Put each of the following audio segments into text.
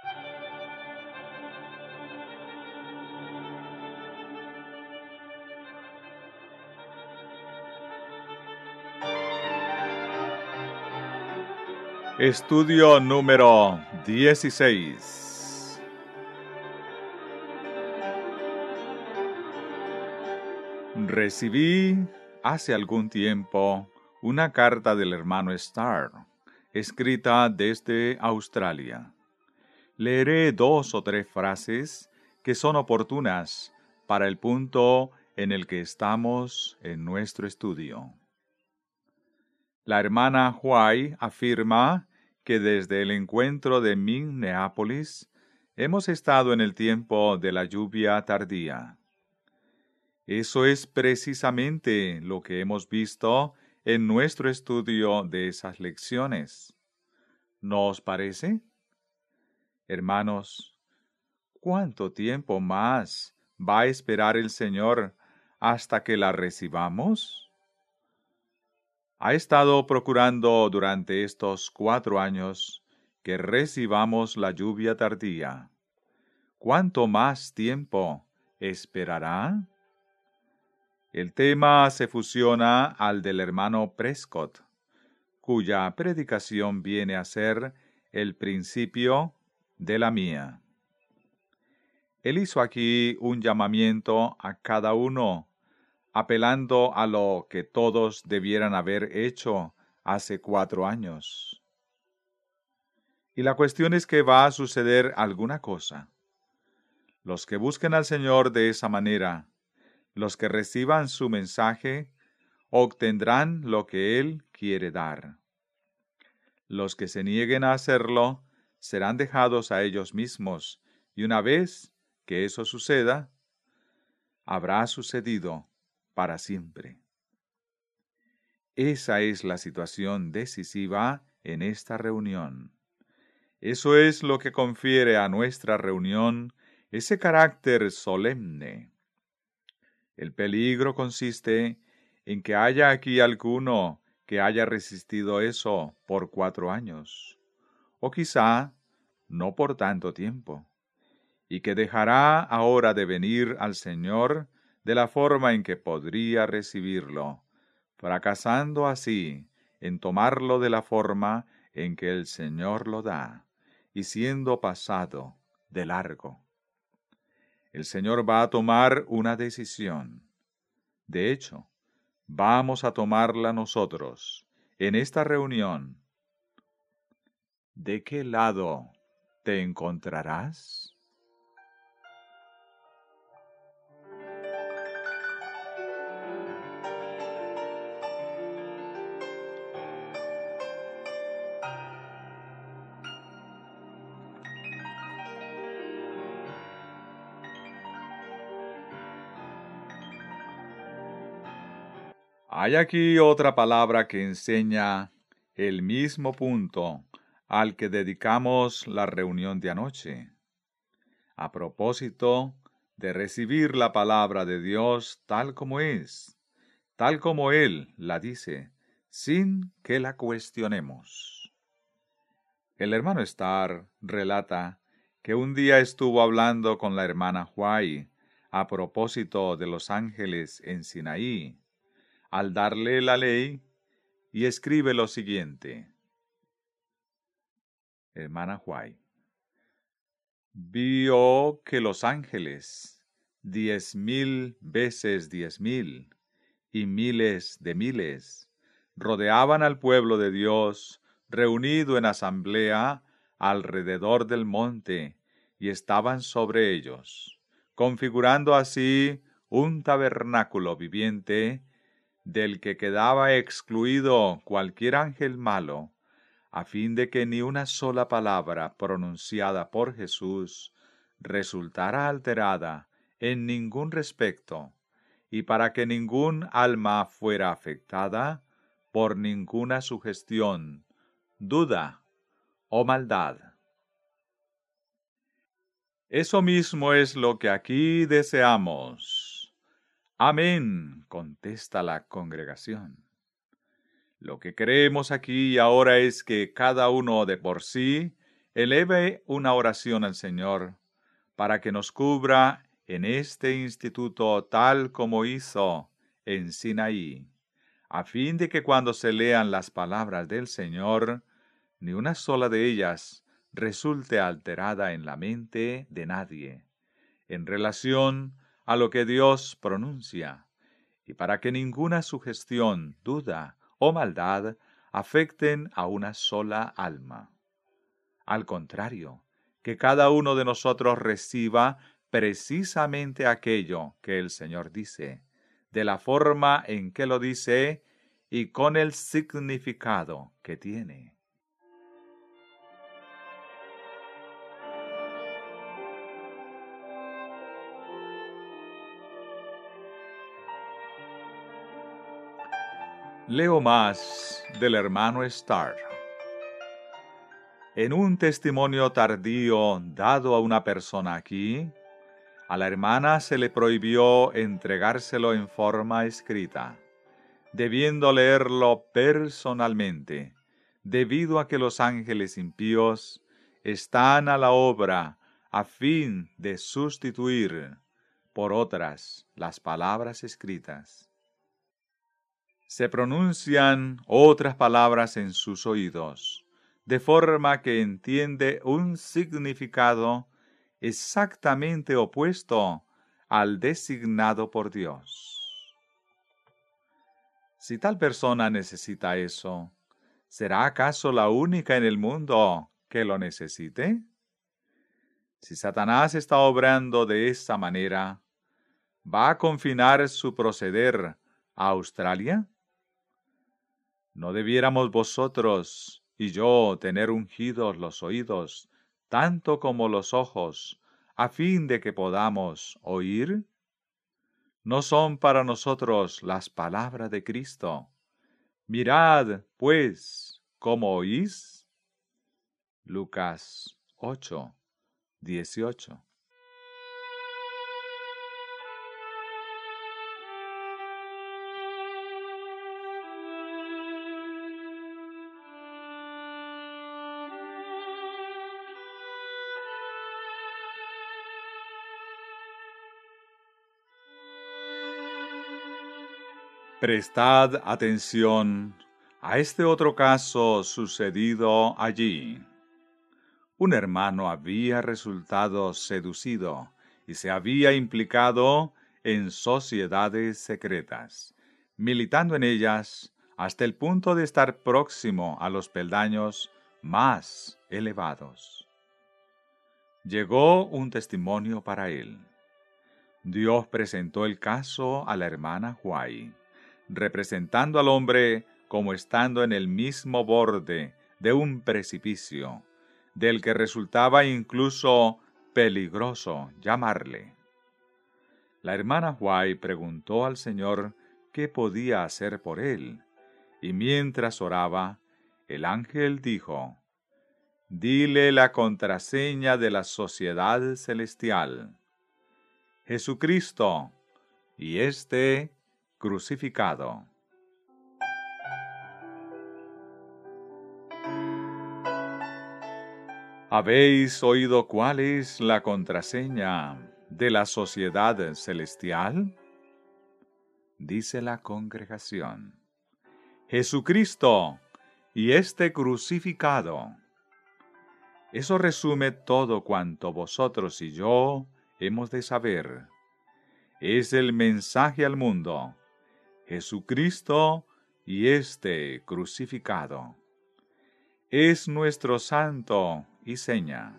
Estudio número 16. Recibí hace algún tiempo una carta del hermano Starr, escrita desde Australia. Leeré 2 o 3 frases que son oportunas para el punto en el que estamos en nuestro estudio. La hermana White afirma que desde el encuentro de Minneapolis hemos estado en el tiempo de la lluvia tardía. Eso es precisamente lo que hemos visto en nuestro estudio de esas lecciones. ¿No os parece? Hermanos, ¿cuánto tiempo más va a esperar el Señor hasta que la recibamos? Ha estado procurando durante estos 4 años que recibamos la lluvia tardía. ¿Cuánto más tiempo esperará? El tema se fusiona al del hermano Prescott, cuya predicación viene a ser el principio de la mía. Él hizo aquí un llamamiento a cada uno, apelando a lo que todos debieran haber hecho hace 4 años. Y la cuestión es que va a suceder alguna cosa. Los que busquen al Señor de esa manera, los que reciban su mensaje, obtendrán lo que Él quiere dar. Los que se nieguen a hacerlo, serán dejados a ellos mismos, y una vez que eso suceda, habrá sucedido para siempre. Esa es la situación decisiva en esta reunión. Eso es lo que confiere a nuestra reunión ese carácter solemne. El peligro consiste en que haya aquí alguno que haya resistido eso por 4 años, o quizá no por tanto tiempo, y que dejará ahora de venir al Señor de la forma en que podría recibirlo, fracasando así en tomarlo de la forma en que el Señor lo da, y siendo pasado de largo. El Señor va a tomar una decisión. De hecho, vamos a tomarla nosotros, en esta reunión. ¿De qué lado te encontrarás? Hay aquí otra palabra que enseña el mismo punto al que dedicamos la reunión de anoche. A propósito de recibir la palabra de Dios tal como es, tal como Él la dice, sin que la cuestionemos. El hermano Starr relata que un día estuvo hablando con la hermana White a propósito de los ángeles en Sinaí, al darle la ley, y escribe lo siguiente. Hermana White: vio que los ángeles, 10,000 veces 10,000, y miles de miles, rodeaban al pueblo de Dios, reunido en asamblea alrededor del monte, y estaban sobre ellos, configurando así un tabernáculo viviente, del que quedaba excluido cualquier ángel malo, a fin de que ni una sola palabra pronunciada por Jesús resultara alterada en ningún respecto, y para que ningún alma fuera afectada por ninguna sugestión, duda o maldad. Eso mismo es lo que aquí deseamos. Amén, contesta la congregación. Lo que creemos aquí y ahora es que cada uno de por sí eleve una oración al Señor para que nos cubra en este instituto tal como hizo en Sinaí, a fin de que cuando se lean las palabras del Señor, ni una sola de ellas resulte alterada en la mente de nadie, en relación a lo que Dios pronuncia, y para que ninguna sugestión, duda o maldad afecten a una sola alma. Al contrario, que cada uno de nosotros reciba precisamente aquello que el Señor dice, de la forma en que lo dice y con el significado que tiene. Leo más del hermano Starr. En un testimonio tardío dado a una persona aquí, a la hermana se le prohibió entregárselo en forma escrita, debiendo leerlo personalmente, debido a que los ángeles impíos están a la obra a fin de sustituir por otras las palabras escritas. Se pronuncian otras palabras en sus oídos, de forma que entiende un significado exactamente opuesto al designado por Dios. Si tal persona necesita eso, ¿será acaso la única en el mundo que lo necesite? Si Satanás está obrando de esa manera, ¿va a confinar su proceder a Australia? ¿No debiéramos vosotros y yo tener ungidos los oídos, tanto como los ojos, a fin de que podamos oír? ¿No son para nosotros las palabras de Cristo? Mirad, pues, cómo oís. Lucas 8:18. Prestad atención a este otro caso sucedido allí. Un hermano había resultado seducido y se había implicado en sociedades secretas, militando en ellas hasta el punto de estar próximo a los peldaños más elevados. Llegó un testimonio para él. Dios presentó el caso a la hermana White, representando al hombre como estando en el mismo borde de un precipicio, del que resultaba incluso peligroso llamarle. La hermana White preguntó al Señor qué podía hacer por él, y mientras oraba, el ángel dijo: «Dile la contraseña de la sociedad celestial: Jesucristo y este crucificado». ¿Habéis oído cuál es la contraseña de la sociedad celestial? Dice la congregación: Jesucristo y este crucificado. Eso resume todo cuanto vosotros y yo hemos de saber. Es el mensaje al mundo: Jesucristo y este crucificado. Es nuestro santo y seña.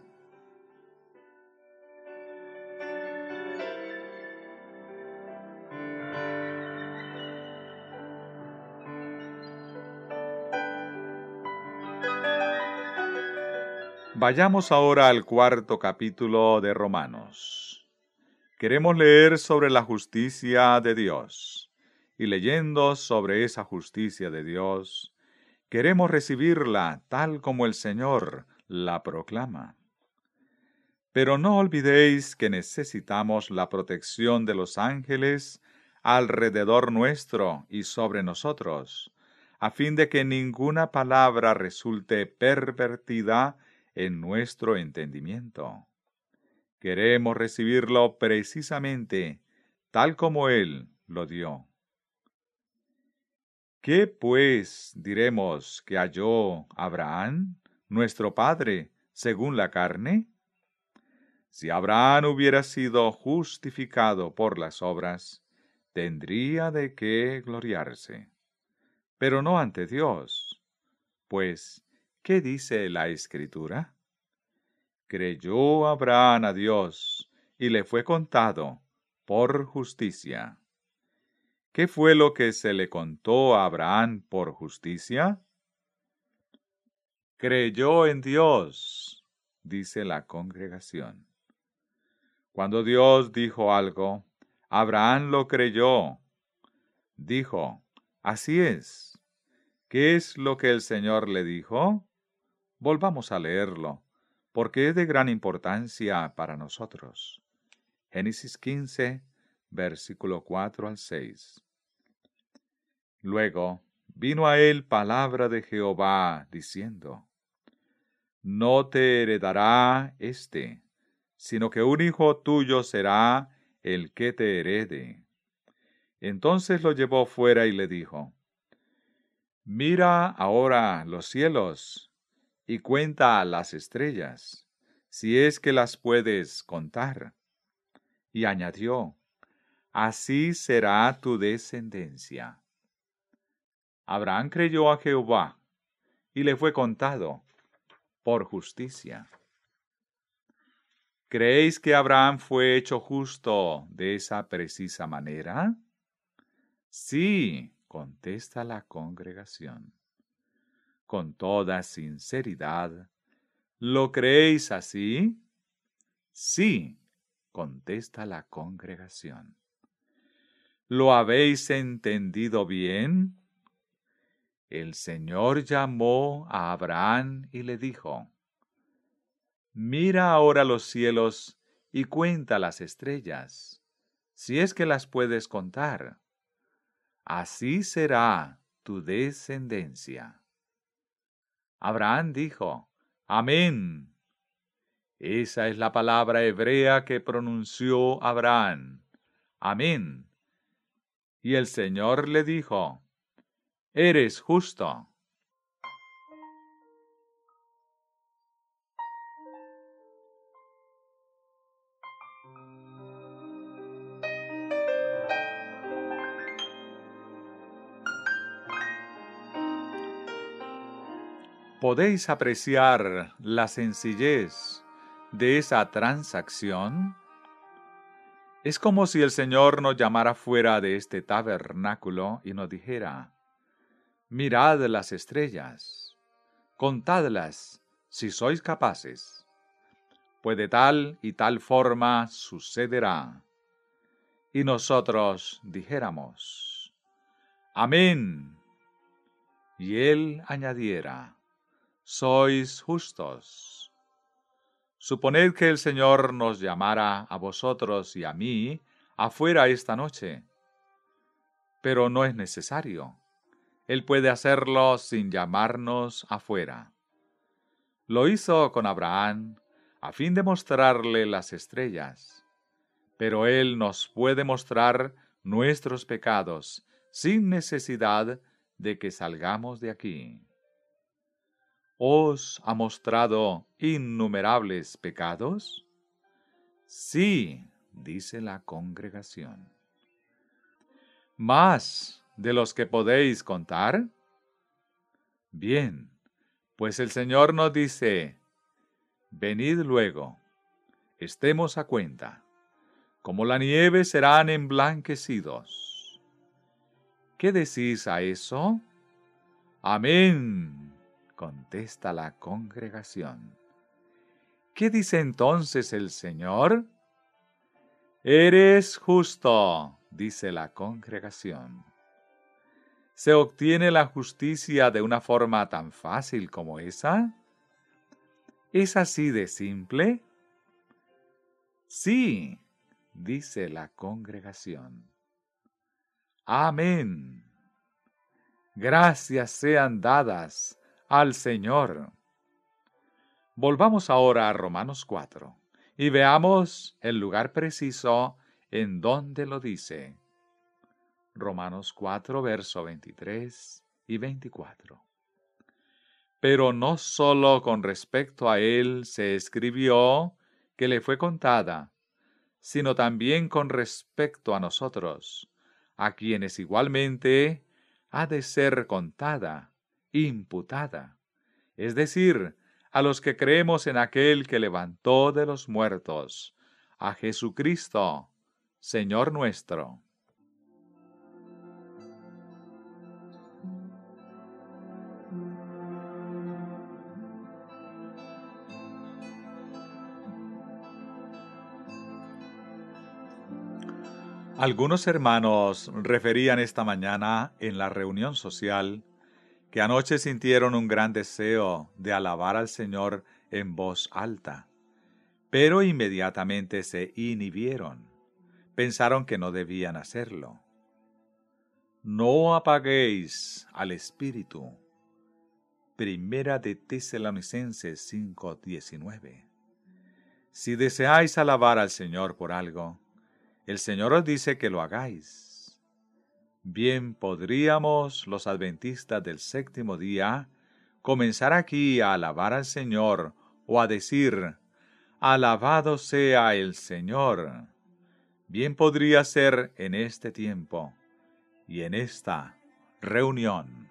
Vayamos ahora al cuarto capítulo de Romanos. Queremos leer sobre la justicia de Dios, y leyendo sobre esa justicia de Dios, queremos recibirla tal como el Señor la proclama. Pero no olvidéis que necesitamos la protección de los ángeles alrededor nuestro y sobre nosotros, a fin de que ninguna palabra resulte pervertida en nuestro entendimiento. Queremos recibirlo precisamente tal como Él lo dio. ¿Qué pues diremos que halló Abraham, nuestro padre, según la carne? Si Abraham hubiera sido justificado por las obras, tendría de qué gloriarse, pero no ante Dios. Pues, ¿qué dice la Escritura? Creyó Abraham a Dios, y le fue contado por justicia. ¿Qué fue lo que se le contó a Abraham por justicia? Creyó en Dios, dice la congregación. Cuando Dios dijo algo, Abraham lo creyó. Dijo, así es. ¿Qué es lo que el Señor le dijo? Volvamos a leerlo, porque es de gran importancia para nosotros. Génesis 15, versículo 4 al 6. Luego vino a él palabra de Jehová, diciendo, no te heredará sino que un hijo tuyo será el que te herede. Entonces lo llevó fuera y le dijo, mira ahora los cielos y cuenta las estrellas, si es que las puedes contar. Y añadió, así será tu descendencia. Abraham creyó a Jehová, y le fue contado por justicia. ¿Creéis que Abraham fue hecho justo de esa precisa manera? Sí, contesta la congregación. Con toda sinceridad, ¿lo creéis así? Sí, contesta la congregación. ¿Lo habéis entendido bien? El Señor llamó a Abraham y le dijo, mira ahora los cielos y cuenta las estrellas, si es que las puedes contar. Así será tu descendencia. Abraham dijo, amén. Esa es la palabra hebrea que pronunció Abraham. Amén. Y el Señor le dijo, eres justo. ¿Podéis apreciar la sencillez de esa transacción? Es como si el Señor nos llamara fuera de este tabernáculo y nos dijera, mirad las estrellas, contadlas si sois capaces, pues de tal y tal forma sucederá. Y nosotros dijéramos, amén. Y Él añadiera, sois justos. Suponed que el Señor nos llamara a vosotros y a mí afuera esta noche, pero no es necesario. Él puede hacerlo sin llamarnos afuera. Lo hizo con Abraham a fin de mostrarle las estrellas, pero Él nos puede mostrar nuestros pecados sin necesidad de que salgamos de aquí. ¿Os ha mostrado innumerables pecados? Sí, dice la congregación. ¿Más de los que podéis contar? Bien, pues el Señor nos dice, venid luego, estemos a cuenta, como la nieve serán emblanquecidos. ¿Qué decís a eso? Amén, contesta la congregación. ¿Qué dice entonces el Señor? Eres justo, dice la congregación. ¿Se obtiene la justicia de una forma tan fácil como esa? ¿Es así de simple? Sí, dice la congregación. Amén. Gracias sean dadas al Señor. Volvamos ahora a Romanos 4 y veamos el lugar preciso en donde lo dice. Romanos 4, verso 23 y 24. Pero no sólo con respecto a él se escribió que le fue contada, sino también con respecto a nosotros, a quienes igualmente ha de ser contada, imputada, es decir, a los que creemos en aquel que levantó de los muertos, a Jesucristo, Señor nuestro. Algunos hermanos referían esta mañana en la reunión social que anoche sintieron un gran deseo de alabar al Señor en voz alta, pero inmediatamente se inhibieron. Pensaron que no debían hacerlo. No apaguéis al Espíritu. Primera de Tesalonicenses 5:19. Si deseáis alabar al Señor por algo, el Señor os dice que lo hagáis. Bien podríamos los adventistas del séptimo día comenzar aquí a alabar al Señor o a decir, alabado sea el Señor. Bien podría ser en este tiempo y en esta reunión.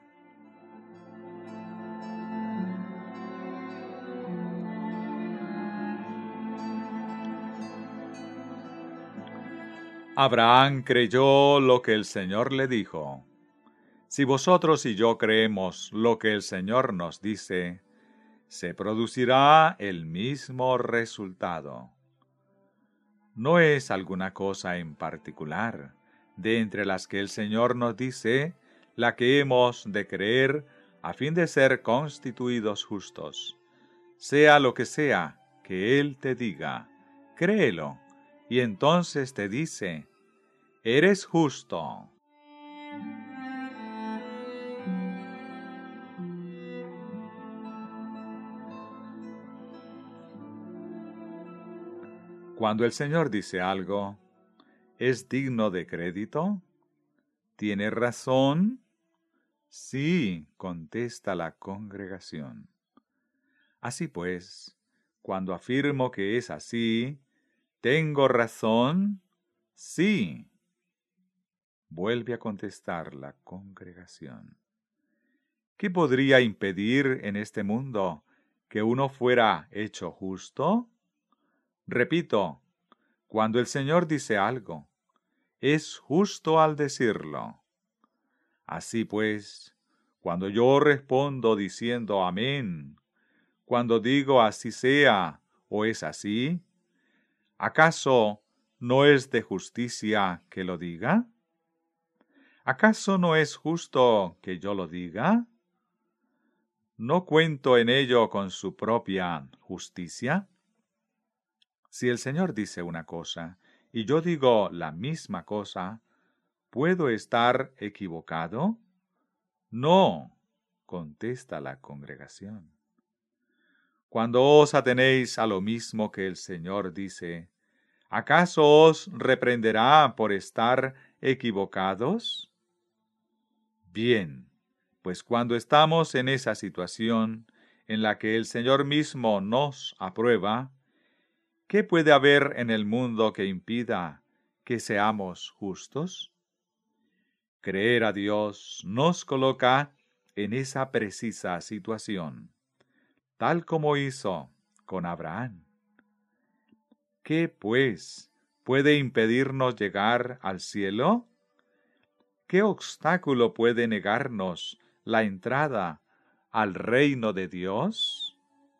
Abraham creyó lo que el Señor le dijo. Si vosotros y yo creemos lo que el Señor nos dice, se producirá el mismo resultado. No es alguna cosa en particular, de entre las que el Señor nos dice, la que hemos de creer a fin de ser constituidos justos. Sea lo que sea que Él te diga, créelo, y entonces te dice, eres justo. Cuando el Señor dice algo, ¿es digno de crédito? ¿Tiene razón? Sí, contesta la congregación. Así pues, cuando afirmo que es así, ¿tengo razón? Sí. Vuelve a contestar la congregación. ¿Qué podría impedir en este mundo que uno fuera hecho justo? Repito, cuando el Señor dice algo, es justo al decirlo. Así pues, cuando yo respondo diciendo amén, cuando digo así sea o es así, ¿acaso no es de justicia que lo diga? ¿Acaso no es justo que yo lo diga? ¿No cuento en ello con su propia justicia? Si el Señor dice una cosa y yo digo la misma cosa, ¿puedo estar equivocado? No, contesta la congregación. Cuando os atenéis a lo mismo que el Señor dice, ¿acaso os reprenderá por estar equivocados? Bien, pues cuando estamos en esa situación en la que el Señor mismo nos aprueba, ¿qué puede haber en el mundo que impida que seamos justos? Creer a Dios nos coloca en esa precisa situación, tal como hizo con Abraham. ¿Qué, pues, puede impedirnos llegar al cielo? ¿Qué obstáculo puede negarnos la entrada al reino de Dios?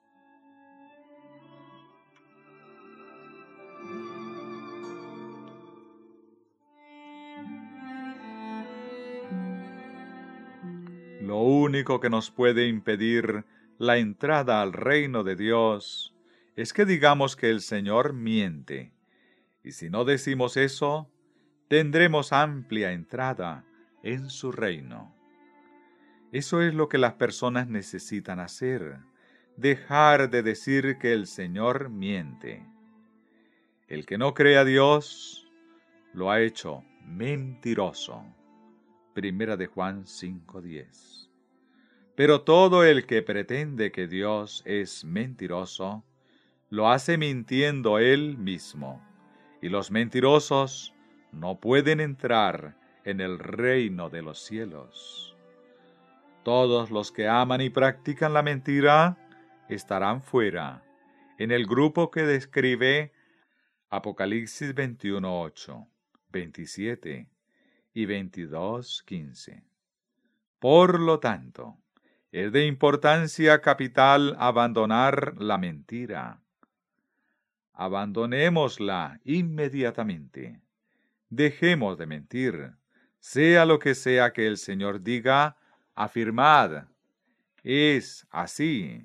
Lo único que nos puede impedir la entrada al reino de Dios es que digamos que el Señor miente. Y si no decimos eso, tendremos amplia entrada en su reino. Eso es lo que las personas necesitan hacer, dejar de decir que el Señor miente. El que no cree a Dios lo ha hecho mentiroso. Primera de Juan 5:10. Pero todo el que pretende que Dios es mentiroso, lo hace mintiendo él mismo, y los mentirosos no pueden entrar en el reino de los cielos. Todos los que aman y practican la mentira estarán fuera, en el grupo que describe Apocalipsis 21:8, 27 y 22:15. Por lo tanto, es de importancia capital abandonar la mentira. Abandonémosla inmediatamente. Dejemos de mentir. Sea lo que sea que el Señor diga, afirmad, es así.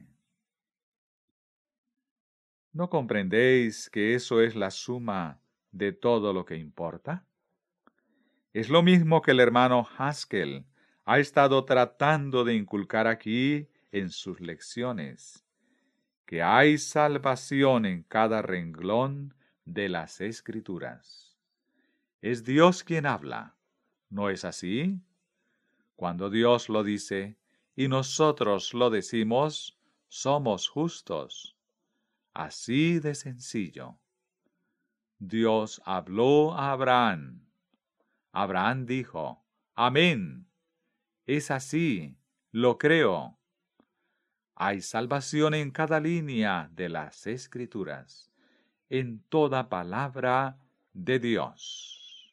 ¿No comprendéis que eso es la suma de todo lo que importa? Es lo mismo que el hermano Haskell ha estado tratando de inculcar aquí en sus lecciones, que hay salvación en cada renglón de las Escrituras. Es Dios quien habla, ¿no es así? Cuando Dios lo dice y nosotros lo decimos, somos justos. Así de sencillo. Dios habló a Abraham. Abraham dijo, amén. Es así, lo creo. Hay salvación en cada línea de las Escrituras, en toda palabra de Dios.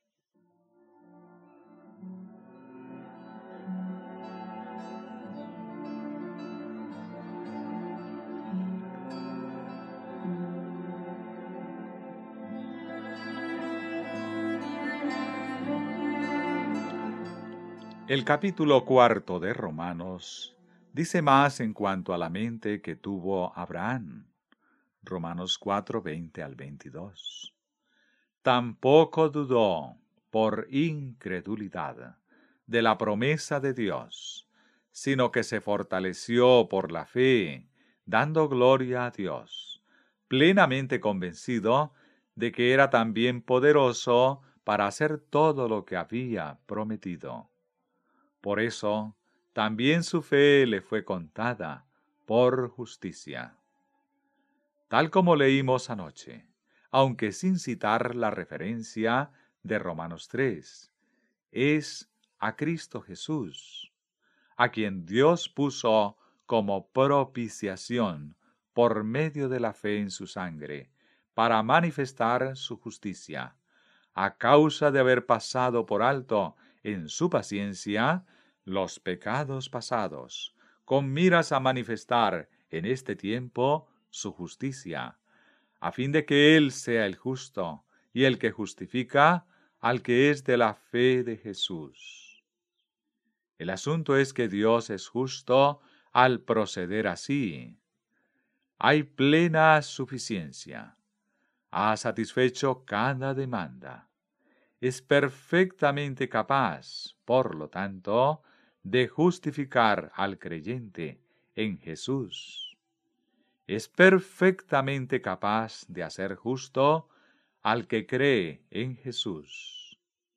El capítulo 4 de Romanos dice más en cuanto a la mente que tuvo Abraham. Romanos 4, 20 al 22. Tampoco dudó por incredulidad de la promesa de Dios, sino que se fortaleció por la fe, dando gloria a Dios, plenamente convencido de que era también poderoso para hacer todo lo que había prometido. Por eso, también su fe le fue contada por justicia. Tal como leímos anoche, aunque sin citar la referencia de Romanos 3, es a Cristo Jesús, a quien Dios puso como propiciación por medio de la fe en su sangre, para manifestar su justicia, a causa de haber pasado por alto en su paciencia los pecados pasados, con miras a manifestar en este tiempo su justicia, a fin de que Él sea el justo y el que justifica al que es de la fe de Jesús. El asunto es que Dios es justo al proceder así. Hay plena suficiencia. Ha satisfecho cada demanda. Es perfectamente capaz, por lo tanto, de justificar al creyente en Jesús. Es perfectamente capaz de hacer justo al que cree en Jesús.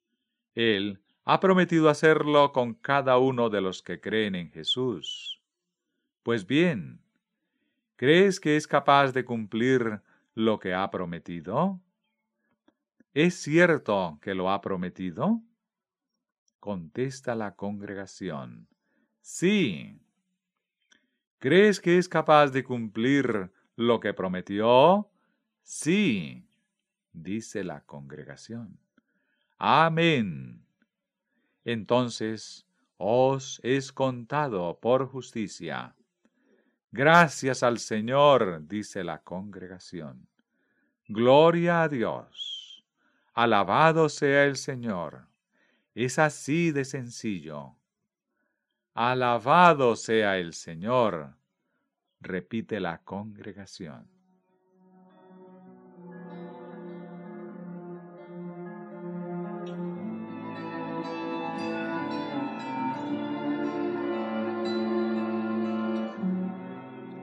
Él ha prometido hacerlo con cada uno de los que creen en Jesús. Pues bien, ¿crees que es capaz de cumplir lo que ha prometido? ¿Es cierto que lo ha prometido? Contesta la congregación. Sí. ¿Crees que es capaz de cumplir lo que prometió? Sí, dice la congregación. Amén. Entonces os es contado por justicia. Gracias al Señor, dice la congregación. Gloria a Dios. Alabado sea el Señor. Es así de sencillo. Alabado sea el Señor, repite la congregación.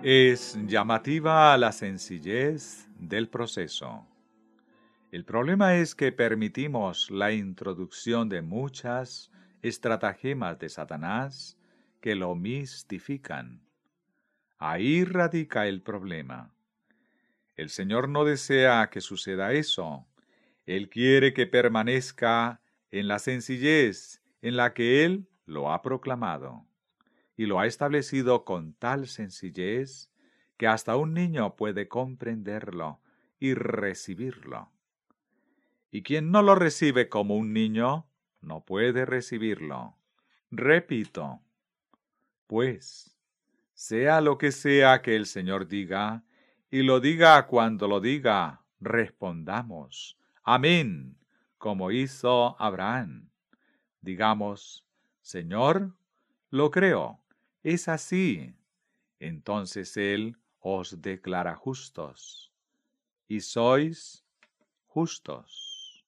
Es llamativa la sencillez del proceso. El problema es que permitimos la introducción de muchas estratagemas de Satanás que lo mistifican. Ahí radica el problema. El Señor no desea que suceda eso. Él quiere que permanezca en la sencillez en la que Él lo ha proclamado. Y lo ha establecido con tal sencillez que hasta un niño puede comprenderlo y recibirlo. Y quien no lo recibe como un niño, no puede recibirlo. Repito, pues, sea lo que sea que el Señor diga, y lo diga cuando lo diga, respondamos, amén, como hizo Abraham. Digamos, Señor, lo creo, es así. Entonces Él os declara justos, y sois justos.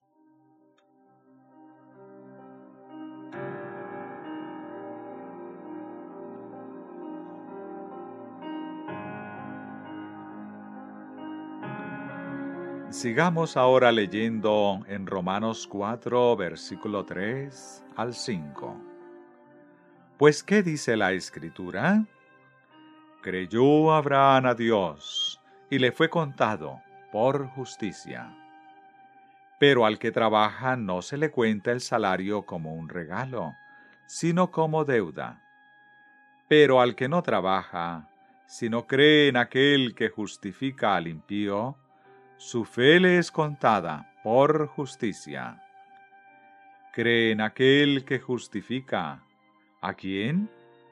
Sigamos ahora leyendo en Romanos 4, versículo 3 al 5. Pues, ¿qué dice la Escritura? Creyó Abraham a Dios, y le fue contado por justicia. Pero al que trabaja no se le cuenta el salario como un regalo, sino como deuda. Pero al que no trabaja, sino cree en aquel que justifica al impío, su fe le es contada por justicia. Cree en aquel que justifica. ¿A quién?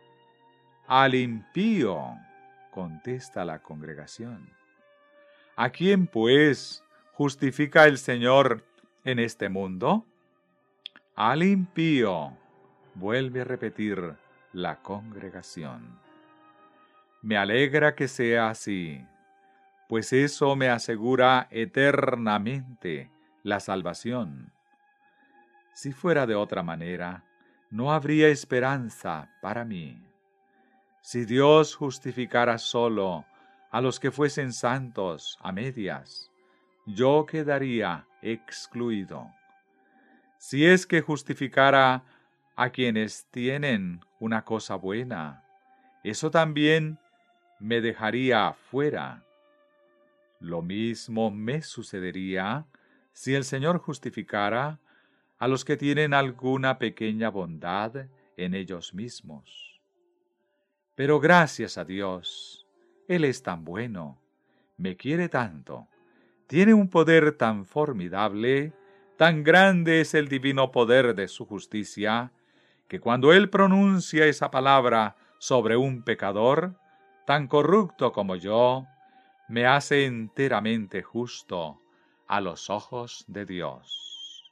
Al impío, contesta la congregación. ¿A quién, pues, justifica el Señor en este mundo? Al impío, vuelve a repetir la congregación. Me alegra que sea así, pues eso me asegura eternamente la salvación. Si fuera de otra manera, no habría esperanza para mí. Si Dios justificara solo a los que fuesen santos a medias, yo quedaría excluido. Si es que justificara a quienes tienen una cosa buena, eso también me dejaría fuera. Lo mismo me sucedería si el Señor justificara a los que tienen alguna pequeña bondad en ellos mismos. Pero gracias a Dios, Él es tan bueno, me quiere tanto, tiene un poder tan formidable, tan grande es el divino poder de su justicia, que cuando Él pronuncia esa palabra sobre un pecador, tan corrupto como yo, me hace enteramente justo a los ojos de Dios.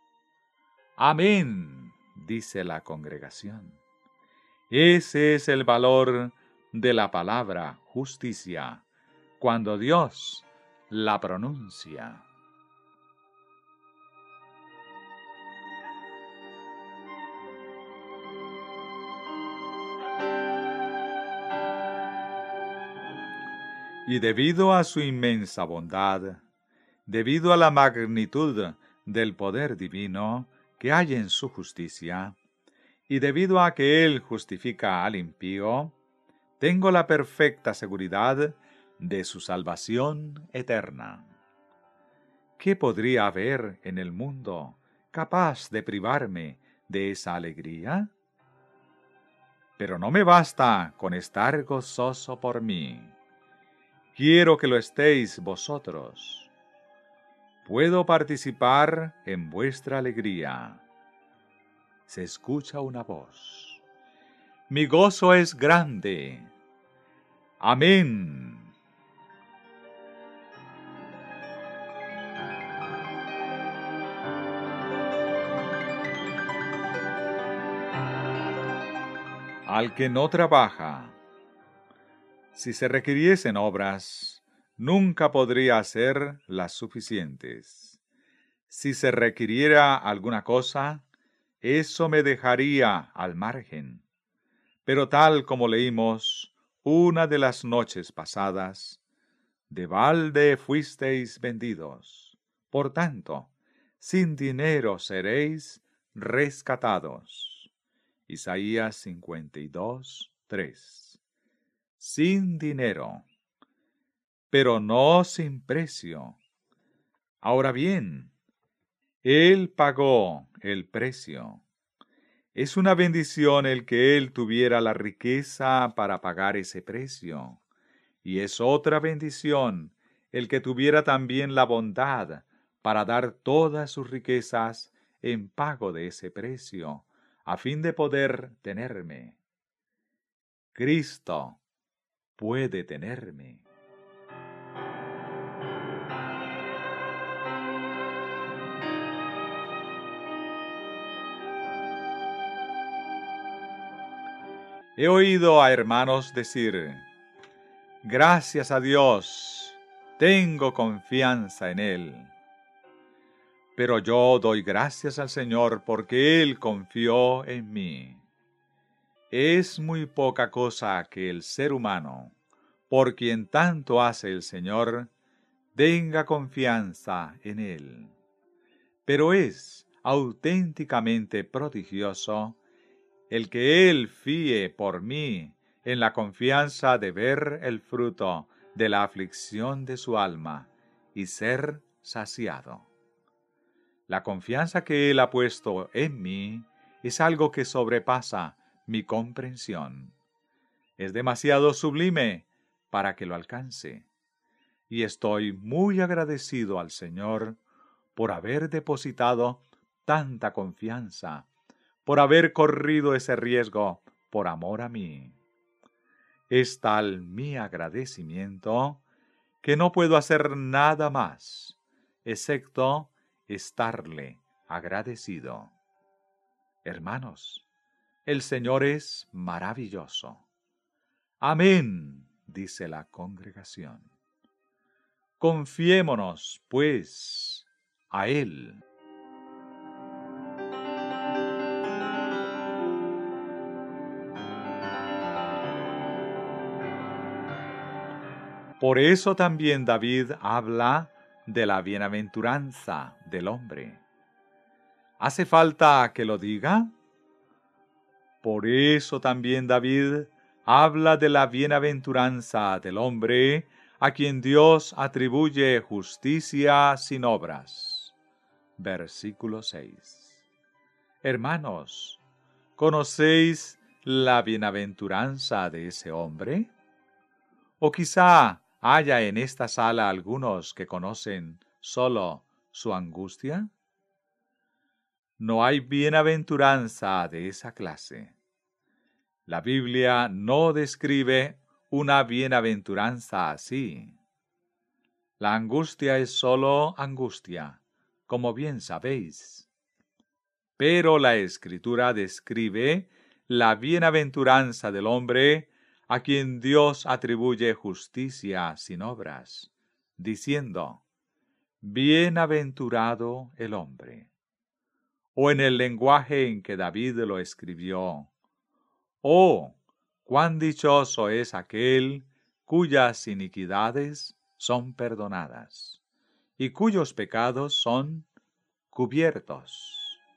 Amén, dice la congregación. Ese es el valor de la palabra justicia, cuando Dios la pronuncia. Y debido a su inmensa bondad, debido a la magnitud del poder divino que hay en su justicia, y debido a que Él justifica al impío, tengo la perfecta seguridad de su salvación eterna. ¿Qué podría haber en el mundo capaz de privarme de esa alegría? Pero no me basta con estar gozoso por mí. Quiero que lo estéis vosotros. Puedo participar en vuestra alegría. Se escucha una voz. Mi gozo es grande. Amén. Al que no trabaja. Si se requiriesen obras, nunca podría hacer las suficientes. Si se requiriera alguna cosa, eso me dejaría al margen. Pero tal como leímos, una de las noches pasadas, de balde fuisteis vendidos. Por tanto, sin dinero seréis rescatados. Isaías 52, 3. Sin dinero, pero no sin precio. Ahora bien, Él pagó el precio. Es una bendición el que Él tuviera la riqueza para pagar ese precio. Y es otra bendición el que tuviera también la bondad para dar todas sus riquezas en pago de ese precio, a fin de poder tenerme. Cristo puede tenerme. He oído a hermanos decir: gracias a Dios, tengo confianza en Él. Pero yo doy gracias al Señor porque Él confió en mí. Es muy poca cosa que el ser humano, por quien tanto hace el Señor, tenga confianza en Él. Pero es auténticamente prodigioso el que Él fíe por mí en la confianza de ver el fruto de la aflicción de su alma y ser saciado. La confianza que Él ha puesto en mí es algo que sobrepasa mi comprensión. Es demasiado sublime para que lo alcance. Y estoy muy agradecido al Señor por haber depositado tanta confianza, por haber corrido ese riesgo por amor a mí. Es tal mi agradecimiento que no puedo hacer nada más, excepto estarle agradecido. Hermanos, el Señor es maravilloso. Amén, dice la congregación. Confiémonos, pues, a Él. Por eso también David habla de la bienaventuranza del hombre. ¿Hace falta que lo diga? Por eso también David habla de la bienaventuranza del hombre a quien Dios atribuye justicia sin obras. Versículo 6. Hermanos, ¿conocéis la bienaventuranza de ese hombre? ¿O quizá haya en esta sala algunos que conocen solo su angustia? No hay bienaventuranza de esa clase. La Biblia no describe una bienaventuranza así. La angustia es solo angustia, como bien sabéis. Pero la Escritura describe la bienaventuranza del hombre a quien Dios atribuye justicia sin obras, diciendo: bienaventurado el hombre. O en el lenguaje en que David lo escribió: oh, cuán dichoso es aquel cuyas iniquidades son perdonadas y cuyos pecados son cubiertos.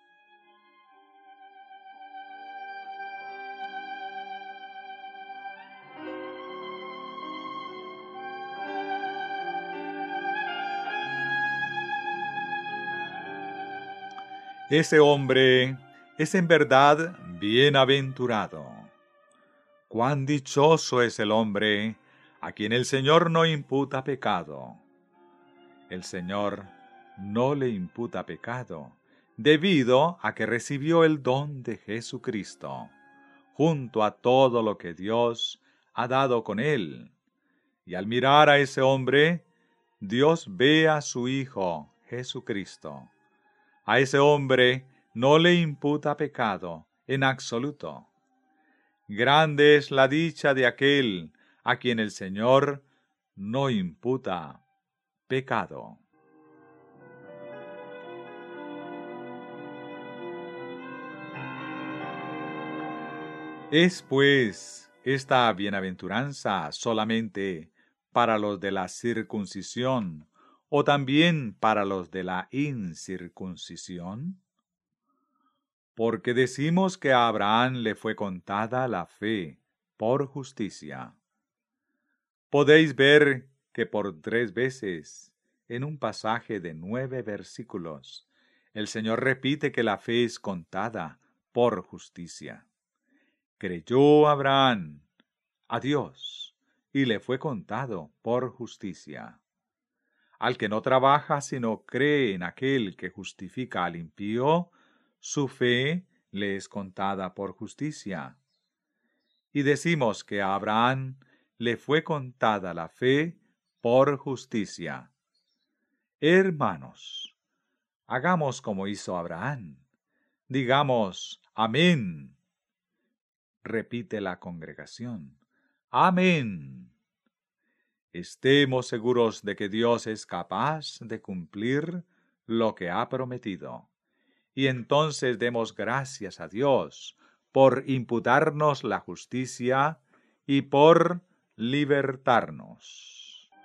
Ese hombre es en verdad bienaventurado. Cuán dichoso es el hombre a quien el Señor no imputa pecado. El Señor no le imputa pecado, debido a que recibió el don de Jesucristo, junto a todo lo que Dios ha dado con él. Y al mirar a ese hombre, Dios ve a su Hijo Jesucristo. A ese hombre no le imputa pecado en absoluto. Grande es la dicha de aquel a quien el Señor no imputa pecado. Es pues esta bienaventuranza solamente para los de la circuncisión o también para los de la incircuncisión? Porque decimos que a Abraham le fue contada la fe por justicia. Podéis ver que por 3 veces, en un pasaje de 9 versículos, el Señor repite que la fe es contada por justicia. Creyó Abraham a Dios y le fue contado por justicia. Al que no trabaja sino cree en aquel que justifica al impío, su fe le es contada por justicia. Y decimos que a Abraham le fue contada la fe por justicia. Hermanos, hagamos como hizo Abraham. Digamos, amén. Repite la congregación. Amén. Estemos seguros de que Dios es capaz de cumplir lo que ha prometido. Y entonces demos gracias a Dios por imputarnos la justicia y por libertarnos.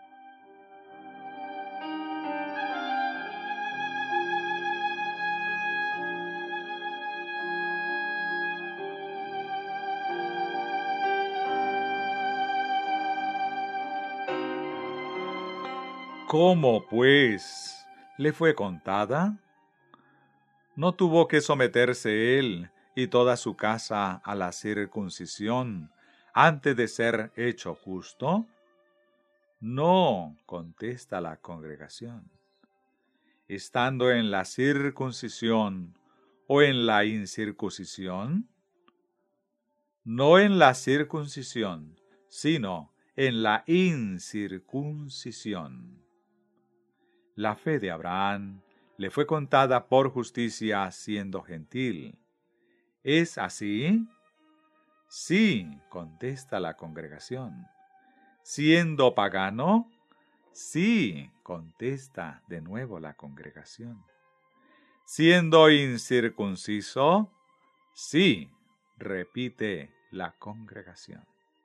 ¿Cómo, pues, le fue contada? ¿No tuvo que someterse él y toda su casa a la circuncisión antes de ser hecho justo? No, contesta la congregación. Estando en la circuncisión o en la incircuncisión, no en la circuncisión, sino en la incircuncisión. La fe de Abraham le fue contada por justicia siendo gentil. ¿Es así? Sí, contesta la congregación. ¿Siendo pagano? Sí, contesta de nuevo la congregación. ¿Siendo incircunciso? Sí, repite la congregación.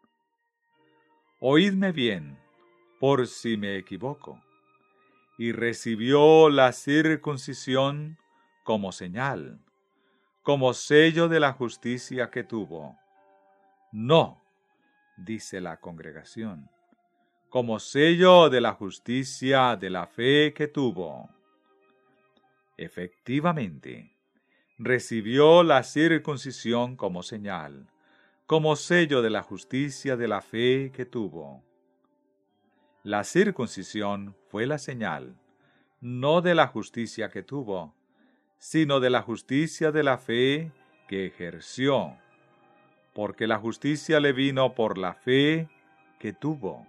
Oídme bien, por si me equivoco. Y recibió la circuncisión como señal, como sello de la justicia que tuvo. No, dice la congregación, como sello de la justicia de la fe que tuvo. Efectivamente, recibió la circuncisión como señal, como sello de la justicia de la fe que tuvo. La circuncisión fue la señal, no de la justicia que tuvo, sino de la justicia de la fe que ejerció, porque la justicia le vino por la fe que tuvo.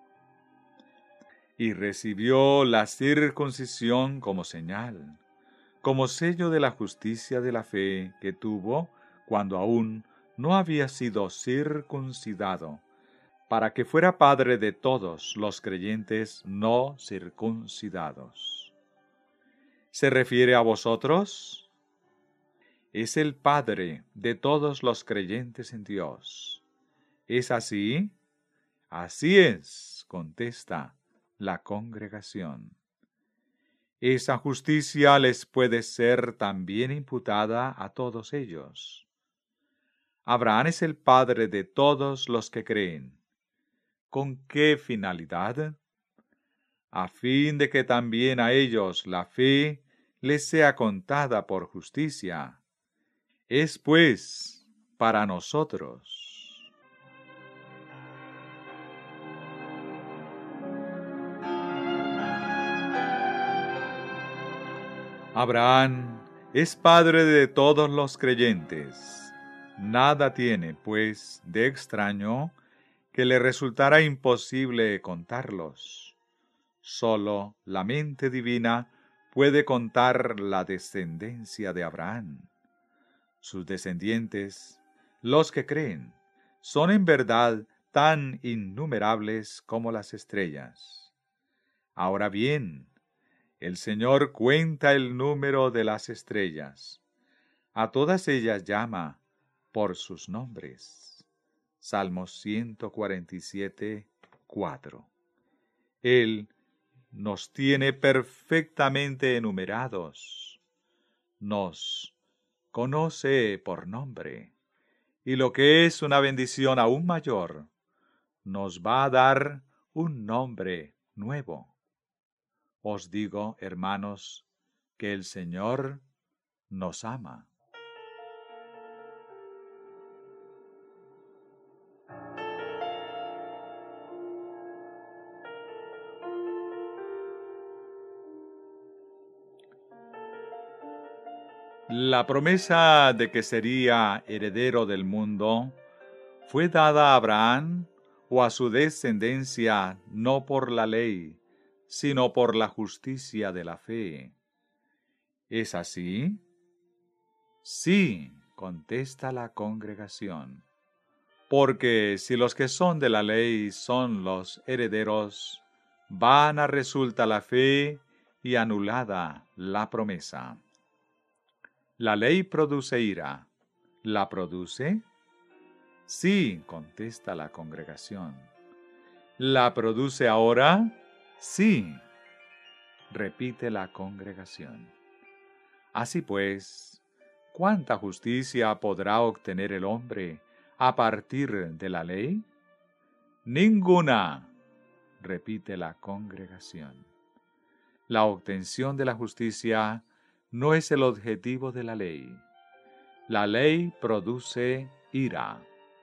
Y recibió la circuncisión como señal, como sello de la justicia de la fe que tuvo cuando aún no había sido circuncidado, para que fuera padre de todos los creyentes no circuncidados. ¿Se refiere a vosotros? Es el Padre de todos los creyentes en Dios. ¿Es así? Así es, contesta la congregación. Esa justicia les puede ser también imputada a todos ellos. Abraham es el Padre de todos los que creen. ¿Con qué finalidad? A fin de que también a ellos la fe les sea contada por justicia. Es pues para nosotros. Abraham es padre de todos los creyentes. Nada tiene, pues, de extraño que le resultara imposible contarlos. Solo la mente divina puede contar la descendencia de Abraham. Sus descendientes, los que creen, son en verdad tan innumerables como las estrellas. Ahora bien, el Señor cuenta el número de las estrellas. A todas ellas llama por sus nombres. Salmos 147, 4. Él nos tiene perfectamente enumerados, nos conoce por nombre, y lo que es una bendición aún mayor, nos va a dar un nombre nuevo. Os digo, hermanos, que el Señor nos ama. La promesa de que sería heredero del mundo fue dada a Abraham o a su descendencia no por la ley, sino por la justicia de la fe. ¿Es así? Sí, contesta la congregación. Porque si los que son de la ley son los herederos, vana resulta la fe y anulada la promesa. La ley produce ira. ¿La produce? Sí, contesta la congregación. ¿La produce ahora? Sí, repite la congregación. Así pues, ¿cuánta justicia podrá obtener el hombre a partir de la ley? Ninguna, repite la congregación. La obtención de la justicia no es el objetivo de la ley. La ley produce ira.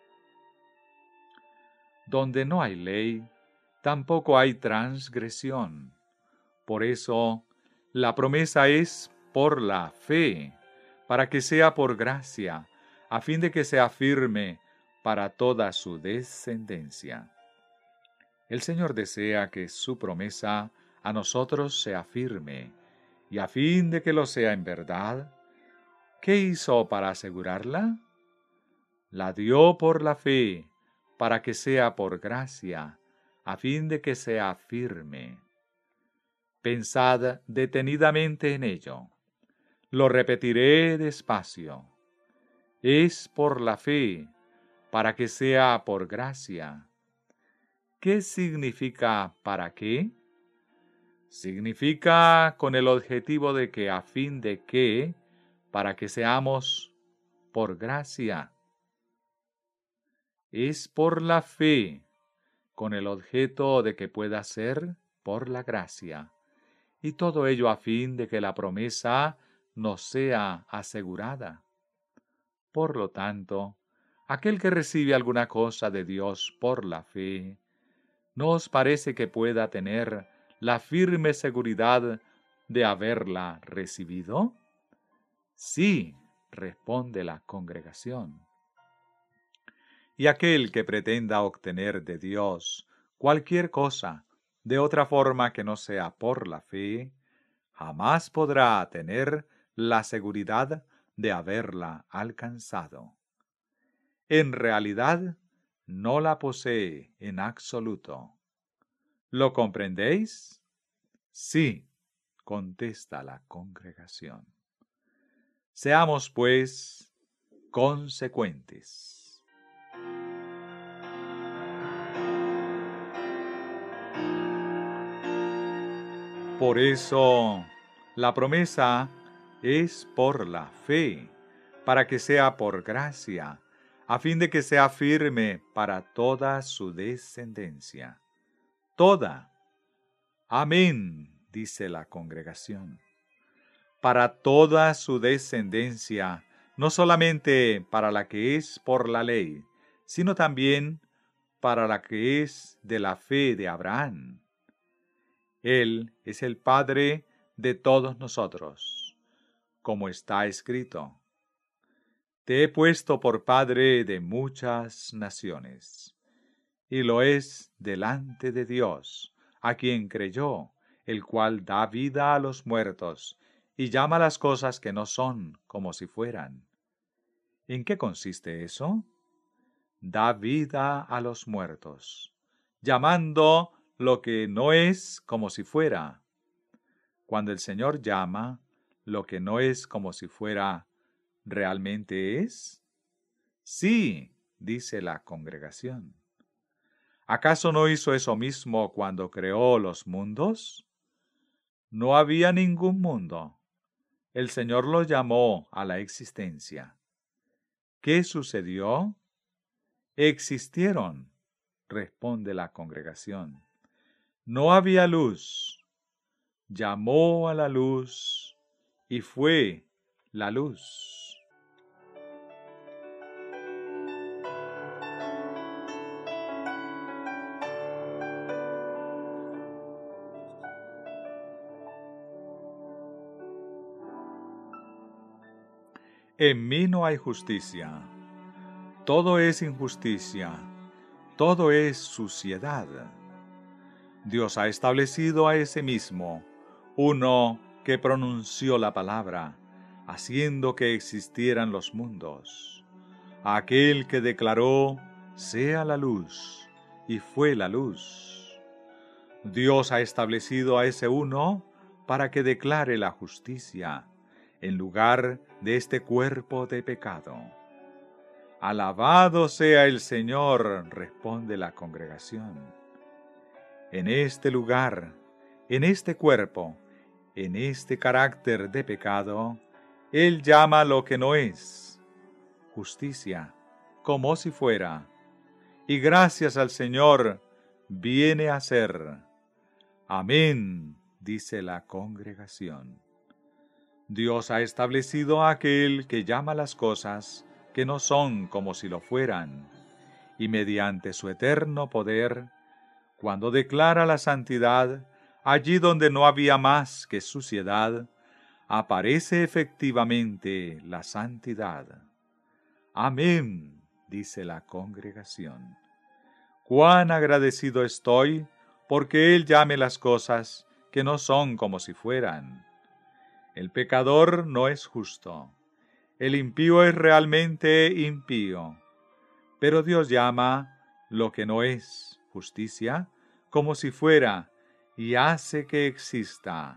Donde no hay ley, tampoco hay transgresión. Por eso, la promesa es por la fe, para que sea por gracia, a fin de que sea firme para toda su descendencia. El Señor desea que su promesa a nosotros sea firme, y a fin de que lo sea en verdad, ¿qué hizo para asegurarla? La dio por la fe, para que sea por gracia, a fin de que sea firme. Pensad detenidamente en ello. Lo repetiré despacio. Es por la fe, para que sea por gracia. ¿Qué significa para qué? Significa con el objetivo de que a fin de que, para que seamos por gracia. Es por la fe, con el objeto de que pueda ser por la gracia, y todo ello a fin de que la promesa nos sea asegurada. Por lo tanto, aquel que recibe alguna cosa de Dios por la fe, ¿no os parece que pueda tener la firme seguridad de haberla recibido? Sí, responde la congregación. Y aquel que pretenda obtener de Dios cualquier cosa de otra forma que no sea por la fe, jamás podrá tener la seguridad de haberla alcanzado. En realidad, no la posee en absoluto. ¿Lo comprendéis? Sí, contesta la congregación. Seamos, pues, consecuentes. Por eso, la promesa es por la fe, para que sea por gracia, a fin de que sea firme para toda su descendencia. Toda. Amén, dice la congregación. Para toda su descendencia, no solamente para la que es por la ley, sino también para la que es de la fe de Abraham. Él es el Padre de todos nosotros, como está escrito: Te he puesto por Padre de muchas naciones. Y lo es delante de Dios, a quien creyó, el cual da vida a los muertos, y llama las cosas que no son como si fueran. ¿En qué consiste eso? Da vida a los muertos, llamando lo que no es como si fuera. Cuando el Señor llama, lo que no es como si fuera, ¿realmente es? Sí, dice la congregación. ¿Acaso no hizo eso mismo cuando creó los mundos? No había ningún mundo. El Señor los llamó a la existencia. ¿Qué sucedió? Existieron, responde la congregación. No había luz. Llamó a la luz y fue la luz. En mí no hay justicia. Todo es injusticia. Todo es suciedad. Dios ha establecido a ese mismo, uno que pronunció la palabra, haciendo que existieran los mundos. Aquel que declaró, sea la luz, y fue la luz. Dios ha establecido a ese uno para que declare la justicia, en lugar de este cuerpo de pecado. Alabado sea el Señor, responde la congregación. En este lugar, en este cuerpo, en este carácter de pecado, Él llama lo que no es justicia, como si fuera, y gracias al Señor viene a ser. Amén, dice la congregación. Dios ha establecido a aquel que llama las cosas que no son como si lo fueran, y mediante su eterno poder, cuando declara la santidad, allí donde no había más que suciedad, aparece efectivamente la santidad. Amén, dice la congregación. Cuán agradecido estoy porque Él llame las cosas que no son como si fueran. El pecador no es justo. El impío es realmente impío. Pero Dios llama lo que no es justicia como si fuera y hace que exista.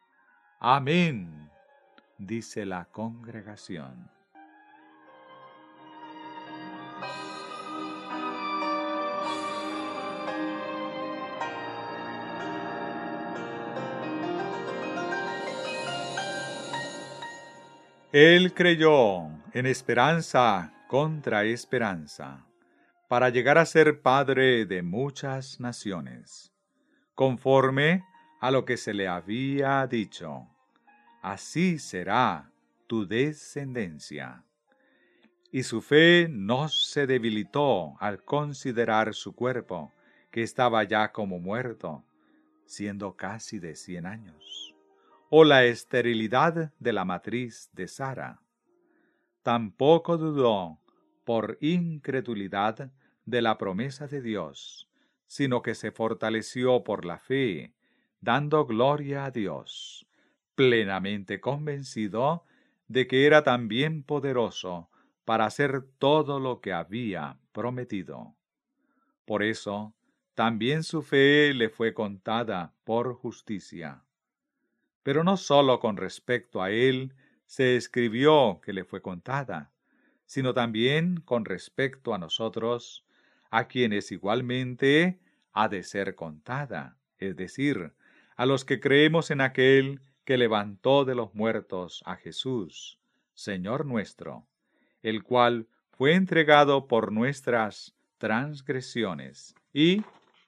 Amén, dice la congregación. Él creyó en esperanza contra esperanza, para llegar a ser padre de muchas naciones, conforme a lo que se le había dicho. Así será tu descendencia. Y su fe no se debilitó al considerar su cuerpo, que estaba ya como muerto, siendo casi de 100 años, o la esterilidad de la matriz de Sara. Tampoco dudó por incredulidad de la promesa de Dios, sino que se fortaleció por la fe, dando gloria a Dios, plenamente convencido de que era también poderoso para hacer todo lo que había prometido. Por eso, también su fe le fue contada por justicia. Pero no sólo con respecto a él se escribió que le fue contada, sino también con respecto a nosotros, a quienes igualmente ha de ser contada, es decir, a los que creemos en aquel que levantó de los muertos a Jesús, Señor nuestro, el cual fue entregado por nuestras transgresiones y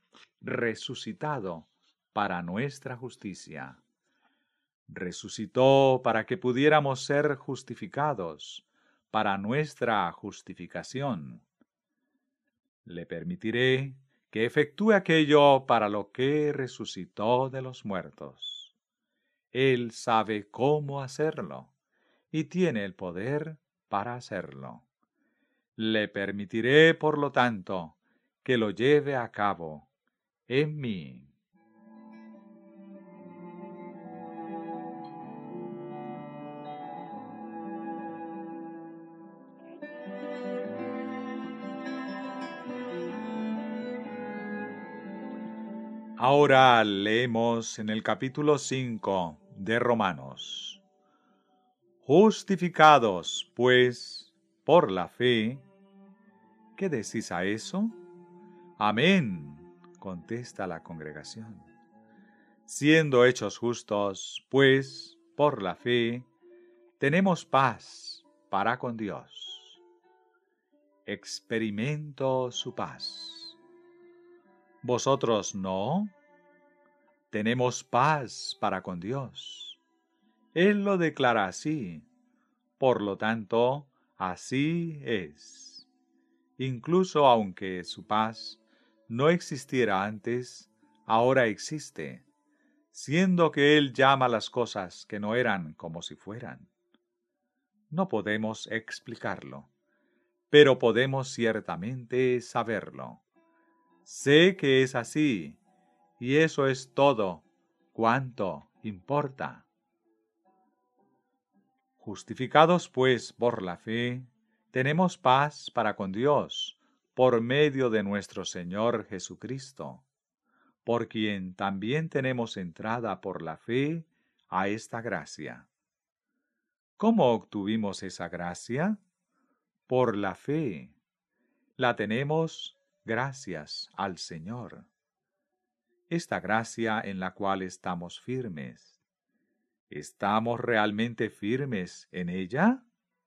resucitado para nuestra justicia. Resucitó para que pudiéramos ser justificados, para nuestra justificación. Le permitiré que efectúe aquello para lo que resucitó de los muertos. Él sabe cómo hacerlo y tiene el poder para hacerlo. Le permitiré, por lo tanto, que lo lleve a cabo en mí. Ahora leemos en el capítulo 5 de Romanos. Justificados, pues, por la fe, ¿Qué decís a eso? Amén, contesta la congregación. Siendo hechos justos, pues, por la fe, tenemos paz para con Dios. Experimento su paz. ¿Vosotros no? Tenemos paz para con Dios. Él lo declara así. Por lo tanto, así es. Incluso aunque su paz no existiera antes, ahora existe, siendo que Él llama las cosas que no eran como si fueran. No podemos explicarlo, pero podemos ciertamente saberlo. Sé que es así, y eso es todo cuanto importa. Justificados pues por la fe, tenemos paz para con Dios, por medio de nuestro Señor Jesucristo, por quien también tenemos entrada por la fe a esta gracia. ¿Cómo obtuvimos esa gracia? Por la fe. La tenemos gracias al Señor. Esta gracia en la cual estamos firmes. ¿Estamos realmente firmes en ella?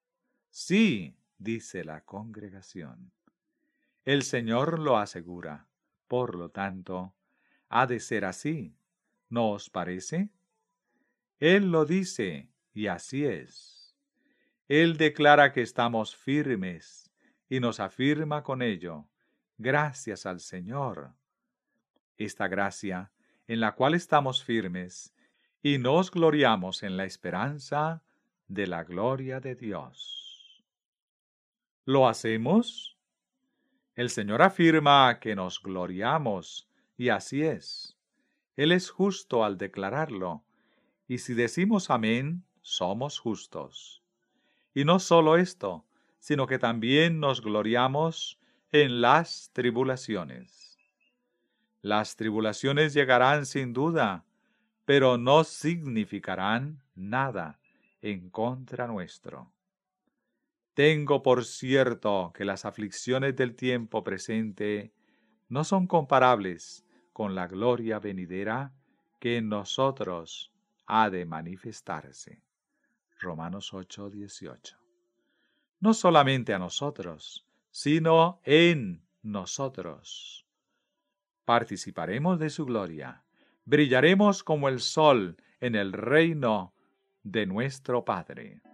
Sí, dice la congregación. El Señor lo asegura. Por lo tanto, ha de ser así. ¿No os parece? Él lo dice, y así es. Él declara que estamos firmes, y nos afirma con ello. Gracias al Señor. Esta gracia, en la cual estamos firmes, y nos gloriamos en la esperanza de la gloria de Dios. ¿Lo hacemos? El Señor afirma que nos gloriamos, y así es. Él es justo al declararlo, y si decimos amén, somos justos. Y no solo esto, sino que también nos gloriamos en las tribulaciones. Las tribulaciones llegarán sin duda, pero no significarán nada en contra nuestro. Tengo por cierto que las aflicciones del tiempo presente no son comparables con la gloria venidera que en nosotros ha de manifestarse. Romanos 8:18. No solamente a nosotros, sino en nosotros. Participaremos de su gloria, brillaremos como el sol en el reino de nuestro Padre.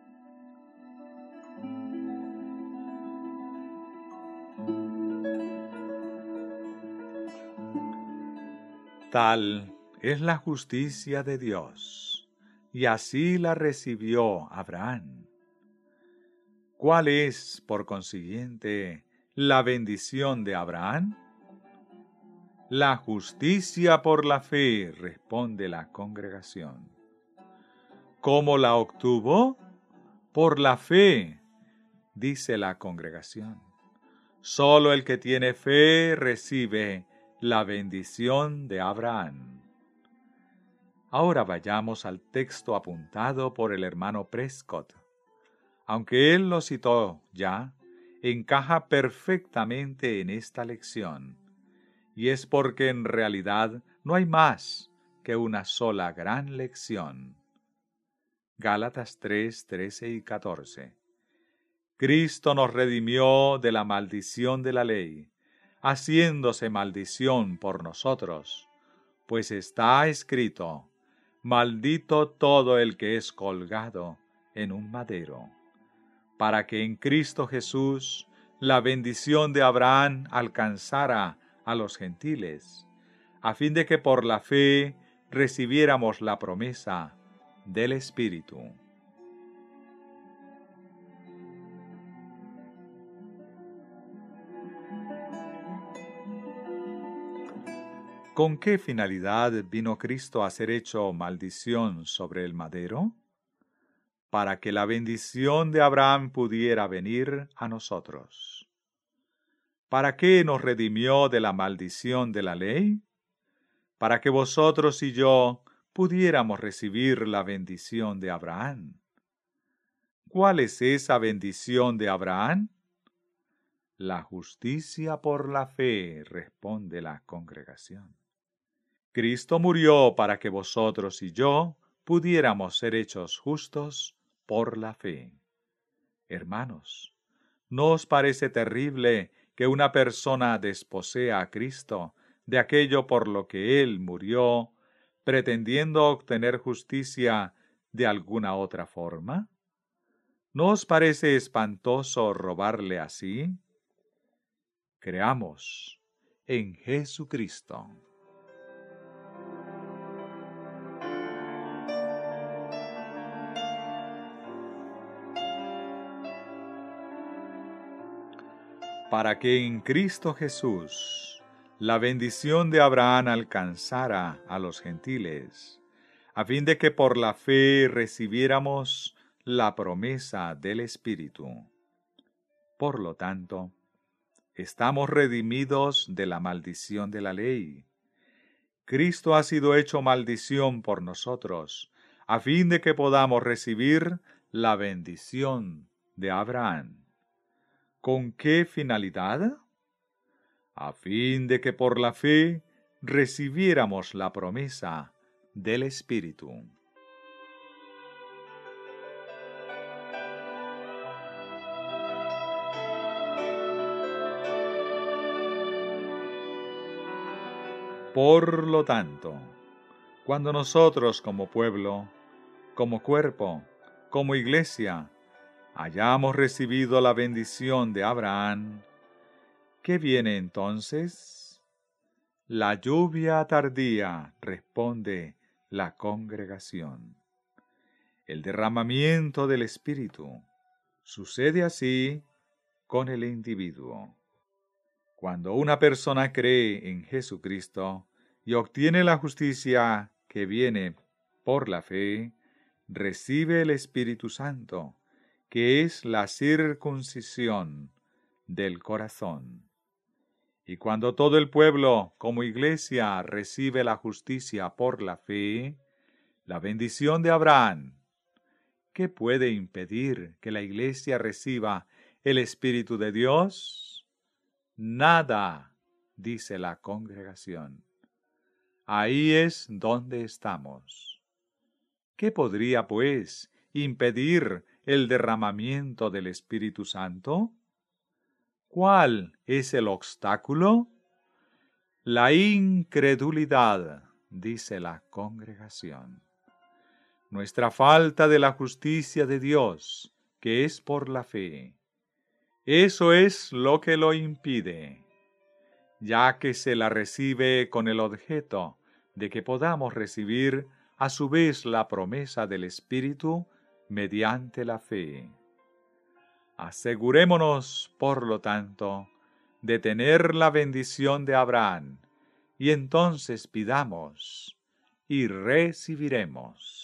Tal es la justicia de Dios, y así la recibió Abraham. ¿Cuál es, por consiguiente, la bendición de Abraham? La justicia por la fe, responde la congregación. ¿Cómo la obtuvo? Por la fe, dice la congregación. Solo el que tiene fe recibe la bendición de Abraham. Ahora vayamos al texto apuntado por el hermano Prescott. Aunque él lo citó ya, encaja perfectamente en esta lección, y es porque en realidad no hay más que una sola gran lección. Gálatas 3, 13 y 14. Cristo nos redimió de la maldición de la ley, haciéndose maldición por nosotros, pues está escrito: maldito todo el que es colgado en un madero, para que en Cristo Jesús la bendición de Abraham alcanzara a los gentiles, a fin de que por la fe recibiéramos la promesa del Espíritu. ¿Con qué finalidad vino Cristo a ser hecho maldición sobre el madero? Para que la bendición de Abraham pudiera venir a nosotros. ¿Para qué nos redimió de la maldición de la ley? Para que vosotros y yo pudiéramos recibir la bendición de Abraham. ¿Cuál es esa bendición de Abraham? La justicia por la fe, responde la congregación. Cristo murió para que vosotros y yo pudiéramos ser hechos justos por la fe. Hermanos, ¿no os parece terrible que una persona desposea a Cristo de aquello por lo que Él murió, pretendiendo obtener justicia de alguna otra forma? ¿No os parece espantoso robarle así? Creamos en Jesucristo. Para que en Cristo Jesús la bendición de Abraham alcanzara a los gentiles, a fin de que por la fe recibiéramos la promesa del Espíritu. Por lo tanto, estamos redimidos de la maldición de la ley. Cristo ha sido hecho maldición por nosotros, a fin de que podamos recibir la bendición de Abraham. ¿Con qué finalidad? A fin de que por la fe recibiéramos la promesa del Espíritu. Por lo tanto, cuando nosotros como pueblo, como cuerpo, como iglesia, hayamos recibido la bendición de Abraham, ¿qué viene entonces? La lluvia tardía, responde la congregación. El derramamiento del Espíritu. Sucede así con el individuo. Cuando una persona cree en Jesucristo y obtiene la justicia que viene por la fe, recibe el Espíritu Santo, que es la circuncisión del corazón. Y cuando todo el pueblo, como iglesia, recibe la justicia por la fe, la bendición de Abraham, ¿qué puede impedir que la iglesia reciba el Espíritu de Dios? Nada, dice la congregación. Ahí es donde estamos. ¿Qué podría, pues, impedir el derramamiento del Espíritu Santo? ¿Cuál es el obstáculo? La incredulidad, dice la congregación. Nuestra falta de la justicia de Dios, que es por la fe. Eso es lo que lo impide, ya que se la recibe con el objeto de que podamos recibir a su vez la promesa del Espíritu mediante la fe. Asegurémonos, por lo tanto, de tener la bendición de Abraham, y entonces pidamos y recibiremos.